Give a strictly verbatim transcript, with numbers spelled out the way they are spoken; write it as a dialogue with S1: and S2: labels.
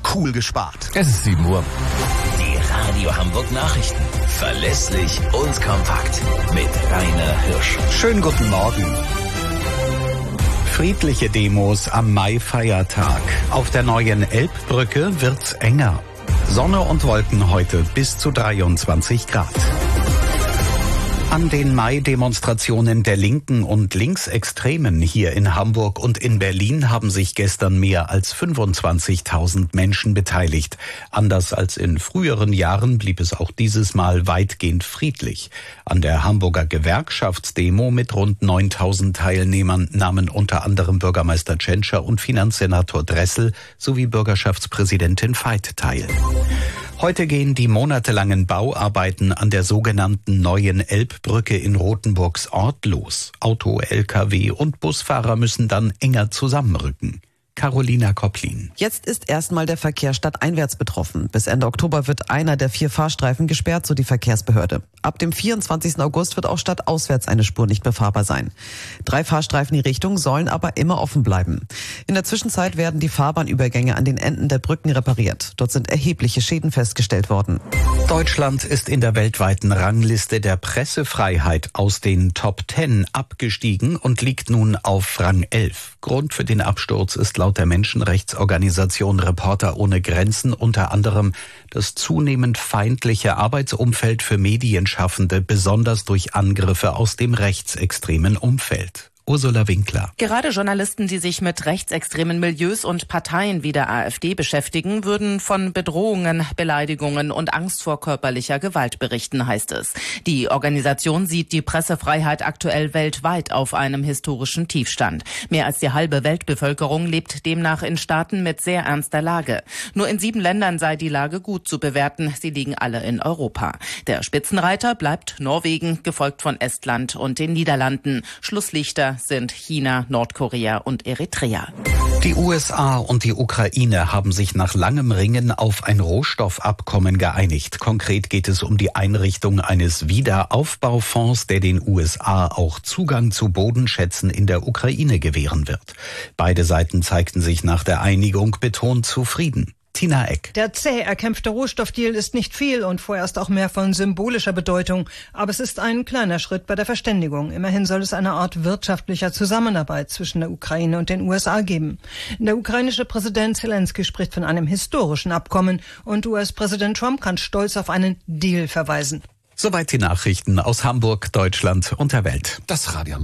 S1: cool gespart.
S2: Es ist sieben Uhr.
S3: Die Radio Hamburg Nachrichten. Verlässlich und kompakt. Mit Rainer Hirsch.
S1: Schönen guten Morgen. Friedliche Demos am Mai-Feiertag. Auf der neuen Elbbrücke wird's enger. Sonne und Wolken heute bis zu dreiundzwanzig Grad. An den Mai-Demonstrationen der Linken und Linksextremen hier in Hamburg und in Berlin haben sich gestern mehr als fünfundzwanzigtausend Menschen beteiligt. Anders als in früheren Jahren blieb es auch dieses Mal weitgehend friedlich. An der Hamburger Gewerkschaftsdemo mit rund neuntausend Teilnehmern nahmen unter anderem Bürgermeister Tschentscher und Finanzsenator Dressel sowie Bürgerschaftspräsidentin Veit teil. Heute gehen die monatelangen Bauarbeiten an der sogenannten neuen Elbbrücke in Rothenburgs Ort los. Auto, L K W und Busfahrer müssen dann enger zusammenrücken. Carolina Kopplin.
S4: Jetzt ist erstmal der Verkehr stadteinwärts betroffen. Bis Ende Oktober wird einer der vier Fahrstreifen gesperrt, so die Verkehrsbehörde. Ab dem vierundzwanzigsten August wird auch stadtauswärts eine Spur nicht befahrbar sein. Drei Fahrstreifen die Richtung sollen aber immer offen bleiben. In der Zwischenzeit werden die Fahrbahnübergänge an den Enden der Brücken repariert. Dort sind erhebliche Schäden festgestellt worden.
S1: Deutschland ist in der weltweiten Rangliste der Pressefreiheit aus den Top Ten abgestiegen und liegt nun auf Rang elf. Grund für den Absturz ist laut der Menschenrechtsorganisation Reporter ohne Grenzen unter anderem das zunehmend feindliche Arbeitsumfeld für Medienschaffende, besonders durch Angriffe aus dem rechtsextremen Umfeld. Ursula Winkler.
S5: Gerade Journalisten, die sich mit rechtsextremen Milieus und Parteien wie der AfD beschäftigen, würden von Bedrohungen, Beleidigungen und Angst vor körperlicher Gewalt berichten, heißt es. Die Organisation sieht die Pressefreiheit aktuell weltweit auf einem historischen Tiefstand. Mehr als die halbe Weltbevölkerung lebt demnach in Staaten mit sehr ernster Lage. Nur in sieben Ländern sei die Lage gut zu bewerten. Sie liegen alle in Europa. Der Spitzenreiter bleibt Norwegen, gefolgt von Estland und den Niederlanden. Schlusslichter sind China, Nordkorea und Eritrea.
S1: Die U S A und die Ukraine haben sich nach langem Ringen auf ein Rohstoffabkommen geeinigt. Konkret geht es um die Einrichtung eines Wiederaufbaufonds, der den U S A auch Zugang zu Bodenschätzen in der Ukraine gewähren wird. Beide Seiten zeigten sich nach der Einigung betont zufrieden. Tina Eck.
S6: Der zäh erkämpfte Rohstoffdeal ist nicht viel und vorerst auch mehr von symbolischer Bedeutung. Aber es ist ein kleiner Schritt bei der Verständigung. Immerhin soll es eine Art wirtschaftlicher Zusammenarbeit zwischen der Ukraine und den U S A geben. Der ukrainische Präsident Zelensky spricht von einem historischen Abkommen und U S-Präsident Trump kann stolz auf einen Deal verweisen.
S1: Soweit die Nachrichten aus Hamburg, Deutschland und der Welt.
S2: Das Radio